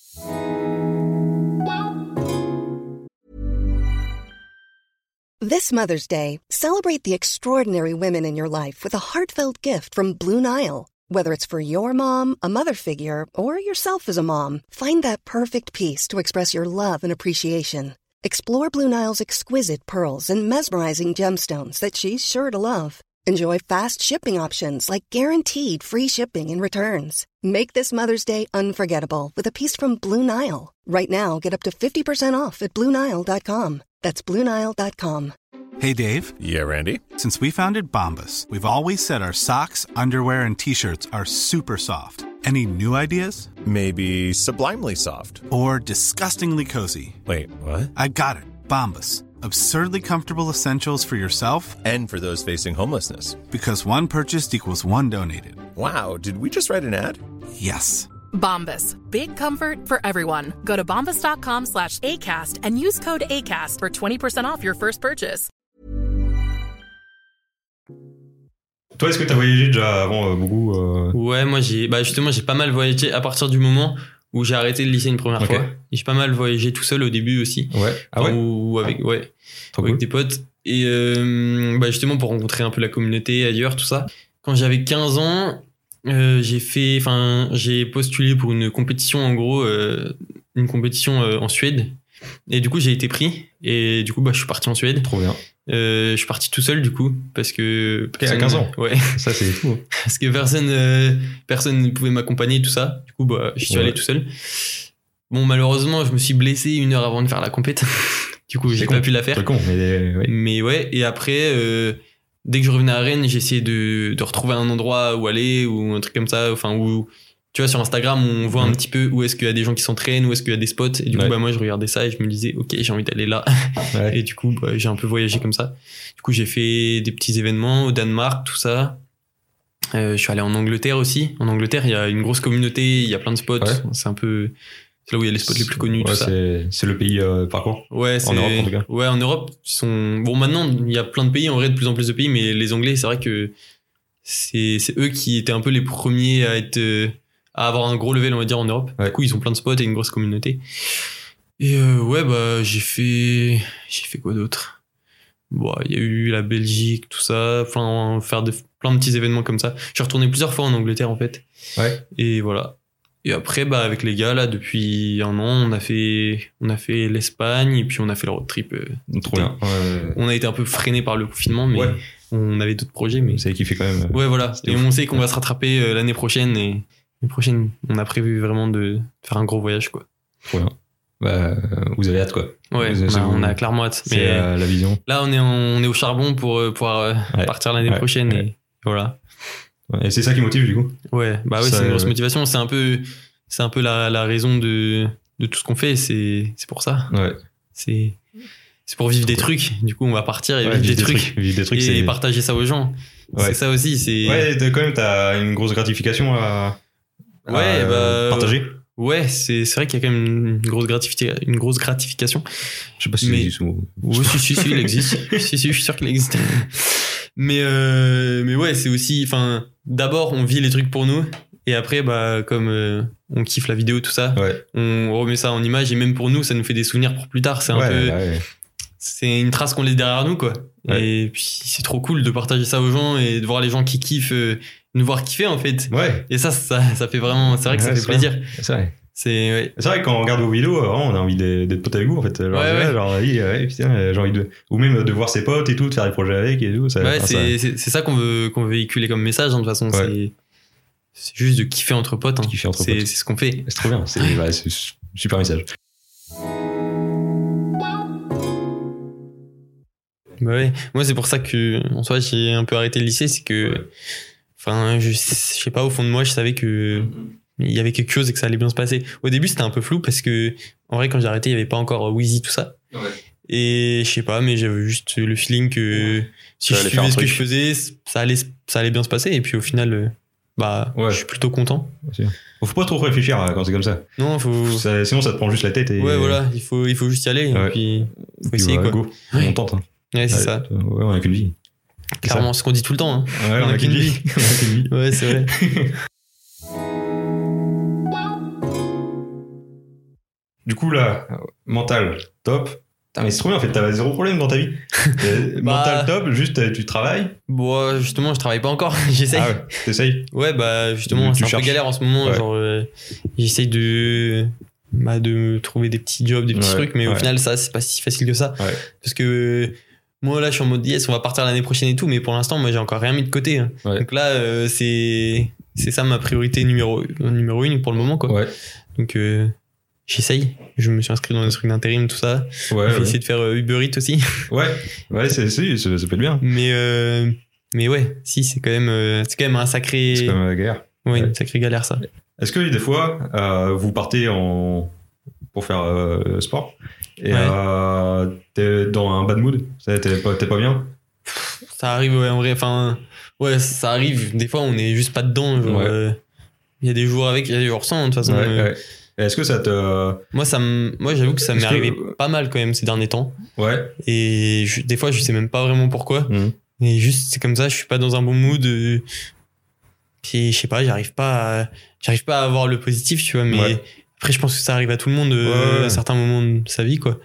This Mother's Day, celebrate the extraordinary women in your life with a heartfelt gift from Blue Nile. Whether it's for your mom, a mother figure, or yourself as a mom, find that perfect piece to express your love and appreciation. Explore Blue Nile's exquisite pearls and mesmerizing gemstones that she's sure to love. Enjoy fast shipping options like guaranteed free shipping and returns. Make this Mother's Day unforgettable with a piece from Blue Nile. Right now, get up to fifty percent off at Blue Nile dot com. That's Blue Nile dot com. Hey, Dave. Yeah, Randy. Since we founded Bombas, we've always said our socks, underwear, and T-shirts are super soft. Any new ideas? Maybe sublimely soft. Or disgustingly cozy? Wait, what? I got it. Bombas. Absurdly comfortable essentials for yourself And for those facing homelessness. because one purchased equals one donated. Wow, did we just write an ad? Yes. Bombas. Big comfort for everyone. Go to bombas.com slash ACAST and use code ACAST for twenty percent off your first purchase. Toi, est-ce que t'as voyagé déjà avant euh, beaucoup euh... Ouais, moi, j'ai, bah, justement, j'ai pas mal voyagé à partir du moment où j'ai arrêté le lycée une première Ok. fois. Et j'ai pas mal voyagé tout seul au début aussi. Ouais. Ah ouais. Enfin, ou avec, ouais. Trop avec cool. des potes. Et euh, bah justement pour rencontrer un peu la communauté ailleurs, tout ça. Quand j'avais quinze ans, euh, j'ai fait, enfin, j'ai postulé pour une compétition en gros, euh, une compétition euh, en Suède. Et du coup j'ai été pris. Et du coup bah je suis parti en Suède. Trop bien. Euh, je suis parti tout seul du coup parce que Ok, à quinze ans. Ouais. Ça, c'est tout. Parce que personne, euh, personne ne pouvait m'accompagner tout ça. Du coup bah je suis Ouais. allé tout seul. Bon malheureusement je me suis blessé une heure avant de faire la compète. Du coup, C'est j'ai con. pas pu la faire. C'est con, mais ouais. Mais ouais, et après, euh, dès que je revenais à Rennes, j'ai essayé de, de retrouver un endroit où aller ou un truc comme ça. Enfin, où, tu vois, sur Instagram, on voit Mhm. un petit peu où est-ce qu'il y a des gens qui s'entraînent, où est-ce qu'il y a des spots. Et du Ouais. coup, bah, moi, je regardais ça et je me disais, ok, j'ai envie d'aller là. Ouais. Et du coup, bah, j'ai un peu voyagé comme ça. Du coup, j'ai fait des petits événements au Danemark, tout ça. Euh, je suis allé en Angleterre aussi. En Angleterre, il y a une grosse communauté, il y a plein de spots. Ouais. C'est un peu, c'est là où il y a les spots les plus connus, Ouais, tout ça. c'est, c'est le pays euh, parcours. Ouais, c'est... En Europe, en tout cas. Ouais, en Europe, ils sont... Bon, maintenant, il y a plein de pays, en vrai, de plus en plus de pays, mais les Anglais, c'est vrai que c'est, c'est eux qui étaient un peu les premiers à être, euh, à avoir un gros level, on va dire, en Europe. Ouais. Du coup, ils ont plein de spots et une grosse communauté. Et euh, ouais, bah, j'ai fait, j'ai fait quoi d'autre? Bon, il y a eu la Belgique, tout ça, enfin, faire de, plein de petits événements comme ça. Je suis retourné plusieurs fois en Angleterre, en fait. Ouais. Et voilà. Et après, bah, avec les gars, là, depuis un an, on a fait, on a fait l'Espagne, et puis on a fait le road trip. euh, Trop bien. Ouais. On a été un peu freiné par le confinement, mais Ouais. on avait d'autres projets, mais. Vous avez kiffé quand même. euh, Ouais, voilà. C'était Et ouf. on sait qu'on va se rattraper euh, l'année prochaine, et l'année prochaine, on a prévu vraiment de faire un gros voyage, quoi. Trop bien. Bah, euh, vous avez hâte, quoi. Ouais, Vous- bah, vous- on a clairement hâte. C'est Mais euh, la vision. là, on est, en- on est au charbon pour euh, pouvoir euh, Ouais. partir l'année Ouais. prochaine, Ouais. et voilà. Ouais. Et c'est ça qui motive, du coup. Ouais, bah ouais, Ça, c'est une grosse ouais. motivation. C'est un peu, c'est un peu la, la raison de, de tout ce qu'on fait. C'est, c'est pour ça. Ouais. C'est, c'est pour vivre des trucs. Du coup, on va partir et Ouais, vivre des, trucs. Vivre des trucs, et c'est. partager ça aux gens. Ouais. C'est ça aussi. C'est, Ouais, t'as- quand même, t'as une grosse gratification à. à Ouais, bah, partager. ouais, c'est, c'est vrai qu'il y a quand même une grosse gratification. Une grosse gratification. Je sais pas si Mais- ça existe ou. Oui, si, si, si, il existe. si, si, je suis sûr qu'il existe. mais, euh, mais ouais, c'est aussi, enfin, d'abord, on vit les trucs pour nous. Et après, bah, comme euh, on kiffe la vidéo, tout ça, Ouais. on remet ça en image. Et même pour nous, ça nous fait des souvenirs pour plus tard. C'est un Ouais, peu, ouais. c'est une trace qu'on laisse derrière nous, quoi. Ouais. Et puis, c'est trop cool de partager ça aux gens et de voir les gens qui kiffent, euh, nous voir kiffer, en fait. Ouais, Et ça, ça, ça fait vraiment, c'est vrai que ça Ouais, fait c'est plaisir. c'est vrai. C'est, ouais. C'est vrai que quand on regarde vos vidéos, vraiment, on a envie d'être d'être potes avec vous, en fait. Genre, Ouais, ouais. genre, oui, ouais, putain, j'ai envie de. Ou même de voir ses potes et tout, de faire des projets avec et tout. Ça, Ouais, enfin, c'est, ça- c'est, c'est ça qu'on veut, qu'on veut véhiculer comme message, hein, de toute façon. Ouais. C'est, c'est juste de kiffer entre potes. Hein. Kiffer entre c'est, potes. c'est ce qu'on fait. C'est trop bien. C'est ouais, c'est super message. Bah ouais. Moi, c'est pour ça que, en soi, j'ai un peu arrêté le lycée. C'est que, enfin, je, je sais pas, au fond de moi, je savais que il y avait quelque chose et que ça allait bien se passer. Au début, c'était un peu flou parce que, en vrai, quand j'ai arrêté, il y avait pas encore Wheezy, tout ça. Ouais. Et je sais pas, mais j'avais juste le feeling que si Ça je allait faire suivais un ce que truc. je faisais, ça allait, ça allait bien se passer. Et puis au final, euh, bah, Ouais. je suis plutôt content. Faut pas trop réfléchir hein, quand c'est comme ça. Non, faut. Ça- Sinon, ça te prend juste la tête et. Ouais, voilà, il faut, il faut juste y aller. Ouais. Et puis, faut Puis essayer, voilà, quoi. go. Ouais. On tente. Hein. Ouais, c'est Allez, ça. Ouais, on a qu'une vie. C'est Clairement, ce qu'on dit tout le temps. Hein. ça. Ouais, on, a qu'une vie. on a qu'une vie. Ouais, c'est vrai. Du coup, là, mental, top. Putain, mais c'est trop bien, en fait, t'avais zéro problème dans ta vie. Euh, Bah. Mental, top, juste euh, tu travailles. Bon, justement, je travaille pas encore. J'essaye. Ah ouais, t'essayes. Ouais, bah, justement, Tu c'est un cherches. peu galère en ce moment. Ouais. Genre, euh, j'essaye de, bah, de me trouver des petits jobs, des petits Ouais, trucs, mais au ouais. final, ça, c'est pas si facile que ça. Ouais. Parce que moi, là, je suis en mode yes, on va partir l'année prochaine et tout, mais pour l'instant, moi, j'ai encore rien mis de côté. Hein. Ouais. Donc là, euh, c'est, c'est ça ma priorité numéro, numéro une pour le moment, quoi. Ouais, Donc, euh, j'essaye. Je me suis inscrit dans des trucs d'intérim, tout ça. ouais, je vais ouais. essayer de faire euh, Uber Eats aussi. Ouais, ouais, c'est, c'est, ça, ça peut être bien. Mais, euh, mais ouais, si, c'est quand même, euh, c'est quand même un sacré, C'est comme la guerre. ouais, ouais. une sacrée galère, ça. Est-ce que des fois, euh, vous partez en pour faire euh, sport et Ouais. euh, t'es dans un bad mood, t'es t'es pas, t'es pas bien. Ça arrive, ouais, en vrai, enfin, ouais, ça arrive. Des fois, on est juste pas dedans. Genre, Ouais. euh, il y a des jours avec, il y a des jours sans, de toute façon. Ouais, euh, ouais. Et Est-ce que ça te Moi, ça me, moi, j'avoue que ça m'est Est-ce que- arrivé pas mal quand même ces derniers temps. ouais. Et je- des fois, je sais même pas vraiment pourquoi. Mhm. Et juste, c'est comme ça, je suis pas dans un bon mood. euh, Puis, je sais pas, j'arrive pas à, j'arrive pas à avoir le positif, tu vois. Mais Ouais. après, je pense que ça arrive à tout le monde euh, Ouais, ouais. à certains moments de sa vie, quoi.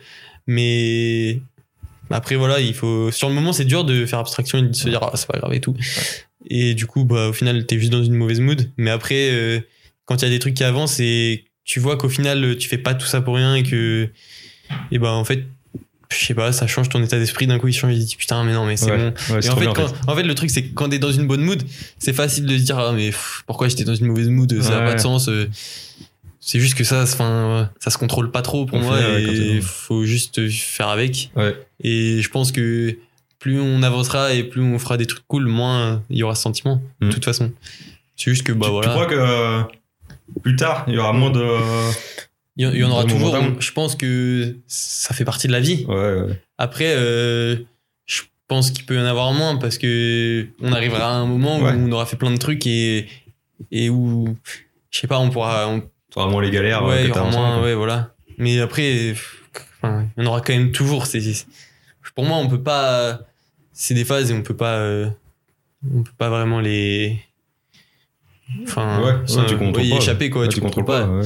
Mais après, voilà, il faut. Sur le moment, c'est dur de faire abstraction et de se dire, ah, c'est pas grave et tout. Et du coup, bah, au final, t'es juste dans une mauvaise mood. Mais après, euh, quand il y a des trucs qui avancent et tu vois qu'au final, tu fais pas tout ça pour rien et que. Et bah, en fait, je sais pas, ça change ton état d'esprit. D'un coup, il change. Il dit, putain, mais non, mais c'est Ouais. bon. Ouais, c'est Et en trop fait, bien, en quand- fait. en fait, le truc, c'est que quand t'es dans une bonne mood, c'est facile de se dire, ah, mais pff, pourquoi j'étais dans une mauvaise mood, ça n'a Ouais. pas de sens. euh. C'est juste que ça, enfin, ça se contrôle pas trop pour Au moi final, ouais, quand t'es et dans- faut juste faire avec. Ouais. Et je pense que plus on avancera et plus on fera des trucs cool, moins il y aura ce sentiment, Mm. de toute façon. C'est juste que, bah tu, voilà. tu crois que euh, plus tard, il y aura moins de. Il y, en- il y en aura de toujours. momentum. Je pense que ça fait partie de la vie. Ouais, ouais. Après, euh, je pense qu'il peut y en avoir moins parce que on arrivera à un moment Ouais. où on aura fait plein de trucs et, et où, je sais pas, on pourra. On, T'auras moins les galères. ouais, euh, il y que t'as aura en ce moment, moins, quoi. ouais, voilà. Mais après, pff, enfin, il y en aura quand même toujours. C'est, c'est- pour moi, on peut pas. C'est des phases et on peut pas. euh, on peut pas vraiment les, enfin, ouais, ça, ouais, tu contrôles ouais, y pas, échapper quoi, ouais, tu, tu contrôles pas. pas ouais.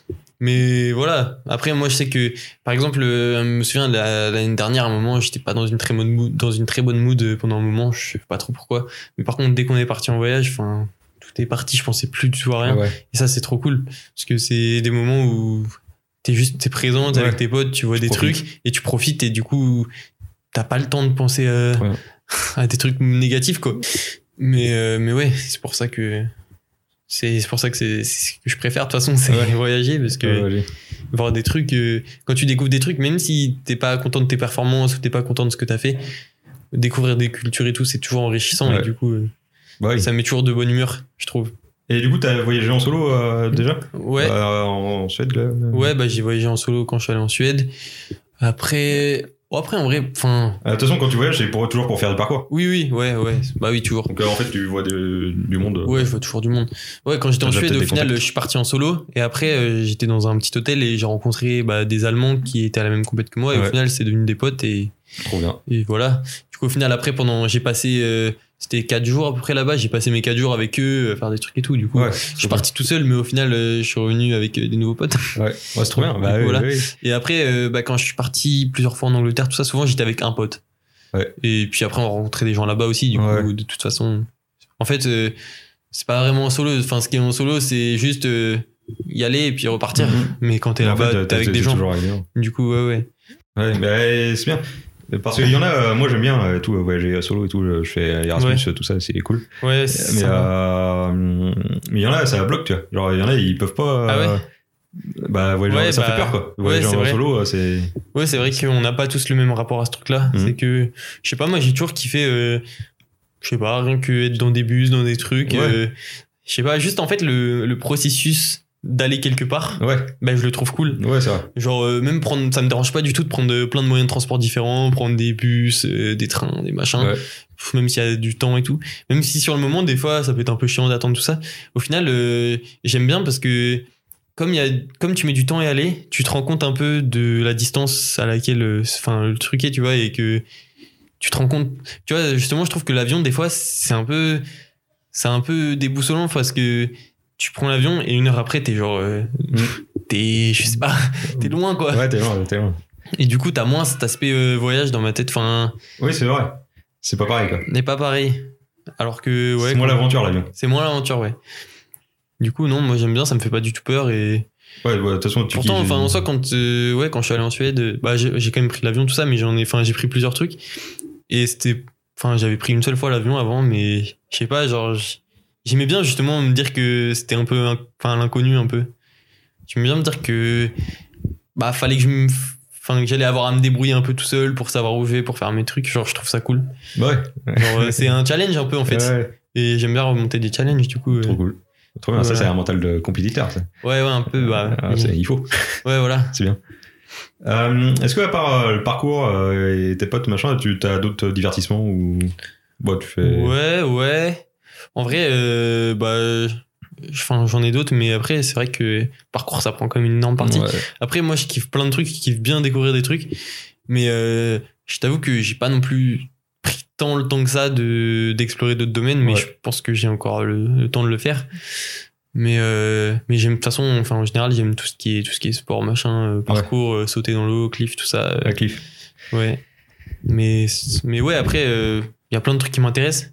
Mais voilà. Après, moi, je sais que, par exemple, euh, je me souviens de la- l'année dernière, à un moment, j'étais pas dans une très bonne mood, dans une très bonne mood pendant un moment. Je sais pas trop pourquoi. Mais par contre, dès qu'on est parti en voyage, enfin, tout est parti. Je pensais plus du tout à rien. Ouais. Et ça, c'est trop cool. Parce que c'est des moments où t'es juste, t'es présent, t'es Ouais. avec tes potes, tu vois Tu des profites. trucs et tu profites et du coup, t'as pas le temps de penser à, Ouais. à des trucs négatifs, quoi. Mais, euh, mais ouais, c'est pour ça que, c'est, c'est pour ça que c'est, c'est ce que je préfère, de toute façon, c'est Ouais. voyager parce que, Ouais, ouais. voir des trucs, euh, quand tu découvres des trucs, même si t'es pas content de tes performances ou t'es pas content de ce que t'as fait, découvrir des cultures et tout, c'est toujours enrichissant Ouais. et du coup, euh, Bah oui. ça met toujours de bonne humeur, je trouve. Et du coup, t'as voyagé en solo euh, déjà Ouais, Euh, en Suède là ouais, bah j'ai voyagé en solo quand je suis allé en Suède. Après, bon, après en vrai, enfin, Euh, De toute façon, quand tu voyages, c'est pour, toujours pour faire du parcours. oui, oui, ouais, ouais, bah oui, toujours. Donc euh, en fait, tu vois de- du monde. euh, Ouais, je vois toujours du monde. Ouais, quand j'étais en T'as déjà Suède, peut-être au des final, contacts. je suis parti en solo. Et après, euh, j'étais dans un petit hôtel et j'ai rencontré bah, des Allemands qui étaient à la même compète que moi. Et Ouais. au final, c'est devenu des potes. Et, Trop bien. et voilà. Du coup, au final, après, pendant, j'ai passé, euh, c'était quatre jours à peu près là-bas. J'ai passé mes quatre jours avec eux, à faire des trucs et tout. Du coup, Ouais. je suis parti tout seul, mais au final, euh, je suis revenu avec euh, des nouveaux potes. Ouais, ouais c'est trop bien. Bah, Du coup, oui, voilà. oui, oui. Et après, euh, bah, quand je suis parti plusieurs fois en Angleterre, tout ça, souvent, j'étais avec un pote. Ouais. Et puis après, on rencontrait des gens là-bas aussi. Du Ouais. coup, de toute façon, en fait, euh, c'est pas vraiment en solo. Enfin, ce qui est en solo, c'est juste euh, y aller et puis repartir. Mhm. Mais quand t'es Mais en là-bas, fait, t'es avec t'es des gens. toujours avec des gens. Du coup, ouais, ouais. Ouais, mais c'est bien. Parce qu'il y en a, euh, moi j'aime bien euh, tout, euh, voyager solo et tout. Je fais Erasmus, Ouais. tout ça, c'est cool. Ouais, c'est Mais ça. euh, mais il y en a, ça bloque, tu vois. Genre, il y en a, ils peuvent pas. Ah ouais euh, Bah, voyager, Ouais, ça bah, fait peur, quoi. ouais, Voyager c'est en vrai. solo, euh, c'est. Ouais, c'est vrai qu'on n'a pas tous le même rapport à ce truc-là. Mhm. C'est que, je sais pas, moi, j'ai toujours kiffé, euh, je sais pas, rien que être dans des bus, dans des trucs. Ouais. euh, je sais pas, juste en fait, le, le processus d'aller quelque part, Ouais, bah, je le trouve cool. ouais, c'est vrai. Genre, euh, même prendre, ça me dérange pas du tout de prendre euh, plein de moyens de transport différents, prendre des bus, euh, des trains, des machins, Ouais. Pff, même s'il y a du temps et tout. Même si sur le moment, des fois, ça peut être un peu chiant d'attendre tout ça. Au final, euh, j'aime bien parce que, comme il y a, comme tu mets du temps à y aller, tu te rends compte un peu de la distance à laquelle, euh, enfin, le truc est, tu vois, et que tu te rends compte, tu vois, justement, je trouve que l'avion, des fois, c'est un peu, c'est un peu déboussolant parce que tu prends l'avion et une heure après, t'es genre, euh, t'es, je sais pas, t'es loin, quoi. Ouais, t'es loin, t'es loin. Et du coup, t'as moins cet aspect euh, voyage dans ma tête, enfin, Oui, c'est vrai. C'est pas pareil, quoi. n'est pas pareil. Alors que, ouais. c'est moins quand- l'aventure, l'avion. C'est moins l'aventure, ouais. Du coup, non, moi j'aime bien, ça me fait pas du tout peur et. Ouais, ouais, de toute façon, tu Pourtant, kiffes- enfin, en soi, quand, euh, ouais, quand je suis allé en Suède, euh, bah, j'ai j'ai quand même pris l'avion, tout ça, mais j'en ai, enfin, j'ai pris plusieurs trucs. Et c'était, enfin, j'avais pris une seule fois l'avion avant, mais je sais pas, genre, j- j'aimais bien justement me dire que c'était un peu, un- enfin, l'inconnu un peu. J'aimais bien me dire que, bah, fallait que je me, enfin, que j'allais avoir à me débrouiller un peu tout seul pour savoir où je vais, pour faire mes trucs. Genre, je trouve ça cool. Ouais. Genre, euh, c'est un challenge un peu, en fait. Ouais, Et j'aime bien remonter des challenges, du coup. euh, trop cool. Trop bien, ça, Voilà. c'est un mental de compétiteur, ça. Ouais, ouais, un peu, bah. Ah, c'est- il faut. Ouais, voilà. C'est bien. Euh, Est-ce que à part euh, le parcours euh, et tes potes machin, tu as d'autres divertissements ou bah tu fais Ouais, ouais. En vrai, euh, bah, enfin, j'en ai d'autres, mais après, c'est vrai que parcours, ça prend quand même une énorme partie. Ouais. Après, moi, je kiffe plein de trucs, je kiffe bien découvrir des trucs, mais euh, je t'avoue que j'ai pas non plus pris tant le temps que ça de d'explorer d'autres domaines, mais Ouais. je pense que j'ai encore le, le temps de le faire. Mais euh, mais j'aime de toute façon, enfin en général, j'aime tout ce qui est tout ce qui est sport, machin, euh, parcours, euh, sauter dans l'eau, cliff, tout ça. euh, La cliff. Ouais. Mais, mais ouais, après, il euh, y a plein de trucs qui m'intéressent.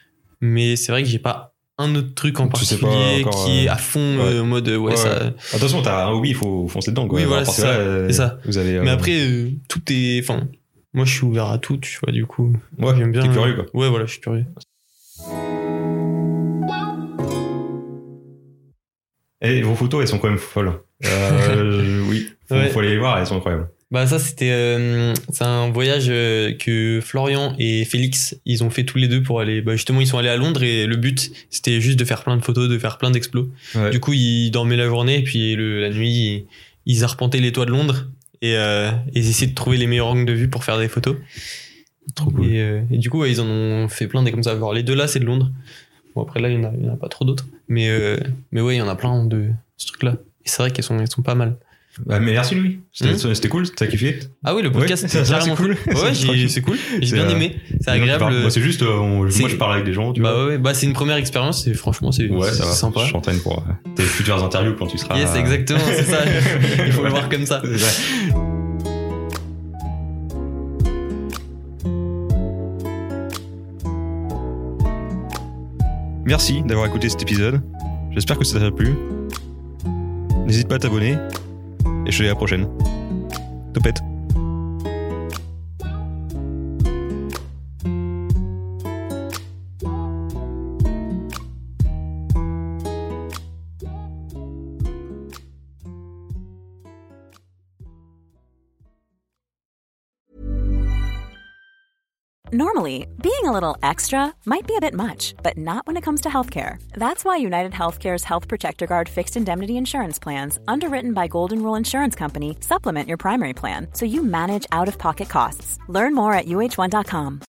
Mais c'est vrai que j'ai pas un autre truc en Tu sais particulier pas encore, qui est euh, à fond ouais. euh, en mode ouais, Ouais, ça. ouais. Attention, t'as un hobby, il faut foncer dedans quoi. Oui, voilà, Parce c'est que ça, là, euh, c'est ça. Vous avez. euh, Mais après, euh, tout est. Enfin, moi je suis ouvert à tout, tu vois, du coup. ouais, J'aime bien. t'es curieux quoi. Ouais, voilà, je suis curieux. Et vos photos, elles sont quand même folles. Euh, oui, faut, Ouais. faut aller les voir, elles sont incroyables. Bah ça c'était euh, c'est un voyage euh, que Florian et Félix ils ont fait tous les deux pour aller bah justement ils sont allés à Londres et le but c'était juste de faire plein de photos, de faire plein d'explos. Ouais. Du coup ils dormaient la journée et puis le, la nuit ils, ils arpentaient les toits de Londres et euh, ils essayaient de trouver les meilleurs angles de vue pour faire des photos. Trop cool. Et, euh, et du coup ouais, ils en ont fait plein des comme ça. Genre les deux là c'est de Londres. Bon après là il y en a, il y en a pas trop d'autres mais euh, mais ouais il y en a plein de ce truc là et c'est vrai qu'elles sont elles sont pas mal. Bah, mais merci Louis. C'était, Mmh. c'était cool, t'as kiffé? Ah oui, le podcast, Ouais, c'était ça, carrément c'est cool. cool. Ouais, C'est j'ai, tranquille. c'est cool. J'ai C'est, bien euh, aimé. C'est agréable. Bah, c'est juste, euh, on- c'est- moi je parle avec des gens, tu Bah vois. ouais, ouais, bah c'est une première expérience et franchement, c'est, Ouais, c'est ça va. sympa. Je t'entraîne pour euh, tes futures interviews quand tu seras. Yes, exactement, c'est ça. Il faut le voir comme ça. C'est ça. Merci d'avoir écouté cet épisode. J'espère que ça t'a plu. N'hésite pas à t'abonner. Et je te dis à la prochaine. Topette. Normally, being a little extra might be a bit much, but not when it comes to healthcare. That's why United Healthcare's Health Protector Guard fixed indemnity insurance plans, underwritten by Golden Rule Insurance Company, supplement your primary plan so you manage out-of-pocket costs. Learn more at U H one dot com.